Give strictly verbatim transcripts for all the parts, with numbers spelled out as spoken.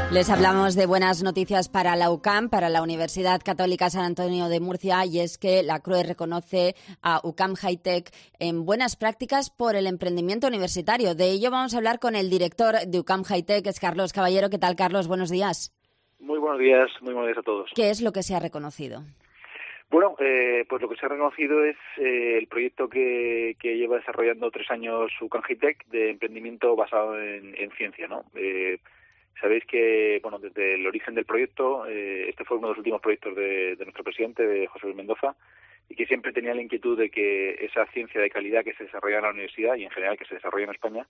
Les hablamos de buenas noticias para la UCAM, para la Universidad Católica San Antonio de Murcia, y es que la C R U E reconoce a UCAM High-Tech en buenas prácticas por el emprendimiento universitario. De ello vamos a hablar con el director de UCAM High-Tech, es Carlos Caballero. ¿Qué tal, Carlos? Buenos días. Muy buenos días, muy buenos días a todos. ¿Qué es lo que se ha reconocido? Bueno, eh, pues lo que se ha reconocido es eh, el proyecto que, que lleva desarrollando tres años UCAM High-Tech de emprendimiento basado en, en ciencia, ¿no? Eh, Sabéis que, bueno, desde el origen del proyecto, eh, este fue uno de los últimos proyectos de, de nuestro presidente, de José Luis Mendoza, y que siempre tenía la inquietud de que esa ciencia de calidad que se desarrolla en la universidad y en general que se desarrolla en España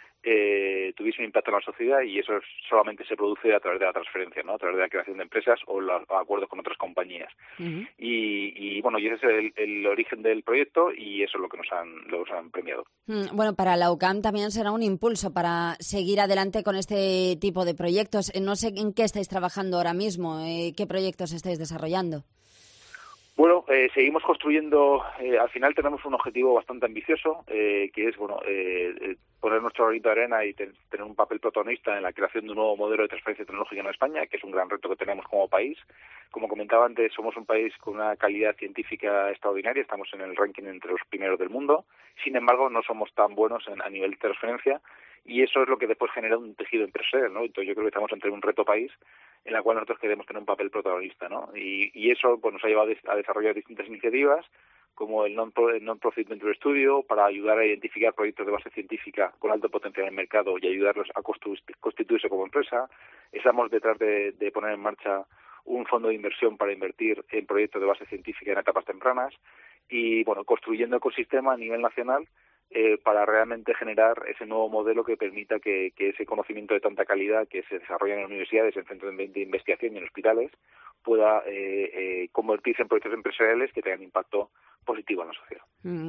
eh, tuviese un impacto en la sociedad, y eso solamente se produce a través de la transferencia, ¿no? A través de la creación de empresas o los acuerdos con otras compañías. Uh-huh. Y, y bueno, y ese es el, el origen del proyecto, y eso es lo que nos han, lo nos han premiado. Mm, bueno, para la UCAM también será un impulso para seguir adelante con este tipo de proyectos. No sé en qué estáis trabajando ahora mismo, eh, qué proyectos estáis desarrollando. Bueno, eh, seguimos construyendo. Eh, al final tenemos un objetivo bastante ambicioso, eh, que es bueno eh, eh, poner nuestro granito de arena y ten, tener un papel protagonista en la creación de un nuevo modelo de transferencia tecnológica en España, que es un gran reto que tenemos como país. Como comentaba antes, somos un país con una calidad científica extraordinaria, estamos en el ranking entre los primeros del mundo. Sin embargo, no somos tan buenos en, a nivel de transferencia, y eso es lo que después genera un tejido empresarial, ¿no? Entonces yo creo que estamos ante un reto país en la cual nosotros queremos tener un papel protagonista, ¿no? Y, y eso pues nos ha llevado a desarrollar distintas iniciativas, como el Non-Profit Venture Studio, para ayudar a identificar proyectos de base científica con alto potencial en el mercado y ayudarlos a constituirse como empresa. Estamos detrás de, de poner en marcha un fondo de inversión para invertir en proyectos de base científica en etapas tempranas y, bueno, construyendo ecosistema a nivel nacional Eh, para realmente generar ese nuevo modelo que permita que, que ese conocimiento de tanta calidad que se desarrolla en universidades, en centros de investigación y en hospitales pueda eh, eh, convertirse en proyectos empresariales que tengan impacto positivo en la sociedad. Mm,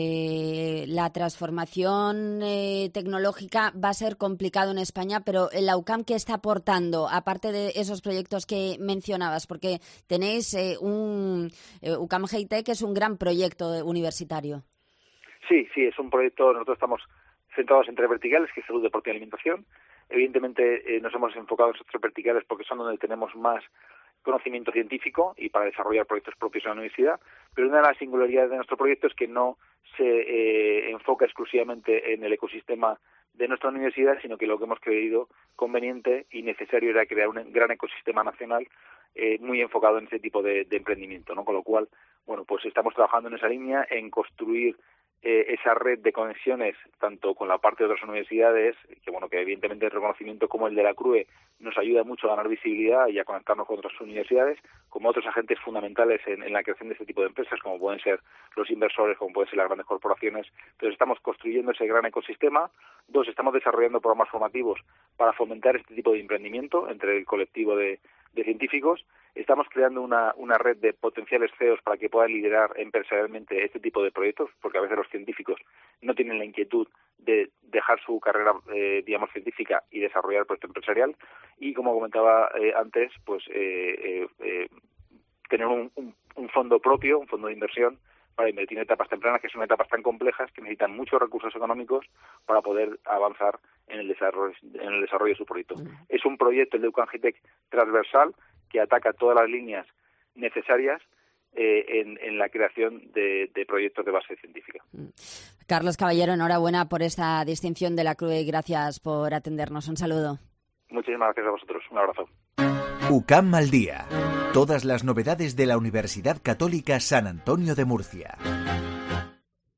eh, la transformación eh, tecnológica va a ser complicado en España, pero la UCAM, ¿qué está aportando, aparte de esos proyectos que mencionabas? Porque tenéis eh, un eh, UCAM High-Tech, que es un gran proyecto universitario. Sí, sí, es un proyecto. Nosotros estamos centrados en tres verticales, que es salud, deporte y alimentación. Evidentemente eh, nos hemos enfocado en esos tres verticales porque son donde tenemos más conocimiento científico y para desarrollar proyectos propios en la universidad, pero una de las singularidades de nuestro proyecto es que no se eh, enfoca exclusivamente en el ecosistema de nuestra universidad, sino que lo que hemos creído conveniente y necesario era crear un gran ecosistema nacional eh, muy enfocado en ese tipo de, de emprendimiento, ¿no? Con lo cual, bueno, pues estamos trabajando en esa línea, en construir Eh, esa red de conexiones tanto con la parte de otras universidades, que bueno, que evidentemente el reconocimiento como el de la C R U E nos ayuda mucho a ganar visibilidad y a conectarnos con otras universidades, como otros agentes fundamentales en, en la creación de este tipo de empresas, como pueden ser los inversores, como pueden ser las grandes corporaciones. Entonces estamos construyendo ese gran ecosistema. Dos, estamos desarrollando programas formativos para fomentar este tipo de emprendimiento entre el colectivo de, de científicos. Estamos creando una, una red de potenciales C E Os para que puedan liderar empresarialmente este tipo de proyectos, porque a veces los científicos no tienen la inquietud de dejar su carrera, eh, digamos, científica y desarrollar el proyecto empresarial. Y como comentaba eh, antes, pues eh, eh, eh, tener un, un, un fondo propio, un fondo de inversión para invertir en etapas tempranas, que son etapas tan complejas que necesitan muchos recursos económicos para poder avanzar en el desarrollo, en el desarrollo de su proyecto. Mm. Es un proyecto, el de UCAM High-Tech, transversal, que ataca todas las líneas necesarias eh, en, en la creación de, de proyectos de base científica. Carlos Caballero, enhorabuena por esta distinción de la C R U E y gracias por atendernos. Un saludo. Muchísimas gracias a vosotros. Un abrazo. UCAM al día. Todas las novedades de la Universidad Católica San Antonio de Murcia.